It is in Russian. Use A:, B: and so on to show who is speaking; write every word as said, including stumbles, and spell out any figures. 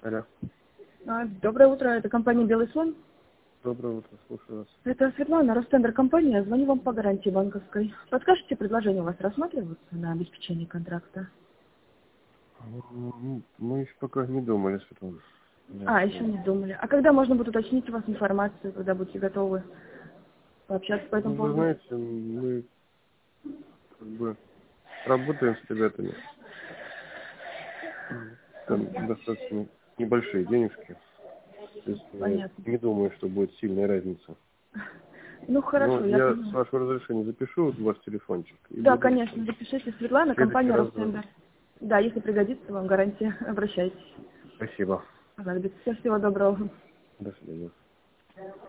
A: Алло.
B: А, Доброе утро, это компания «Белый слон».
A: Доброе утро, слушаю вас.
B: Это Светлана, Ростендер компания. Звоню вам по гарантии банковской. Подскажите, предложение у вас рассматриваются на обеспечение контракта?
A: М, Мы еще пока не думали, что там. Да,
B: А, еще
A: что-
B: не думали. А когда можно будет уточнить у вас информацию, когда будете готовы пообщаться по этому
A: Ну, вы
B: поводу?
A: знаете, мы как бы работаем с ребятами. Там достаточно небольшие денежки. То есть я
B: Понятно.
A: не думаю, что будет сильная разница.
B: Ну,
A: Но
B: хорошо, я
A: я с
B: поняла.
A: вашего разрешения запишу ваш телефончик и
B: Да,
A: буду
B: конечно, запишите. Светлана,
A: в следующий
B: компания
A: раз звонить.
B: «Ростендер». Да, если пригодится вам гарантия, обращайтесь.
A: Спасибо.
B: Понадобится. Всего доброго.
A: До свидания.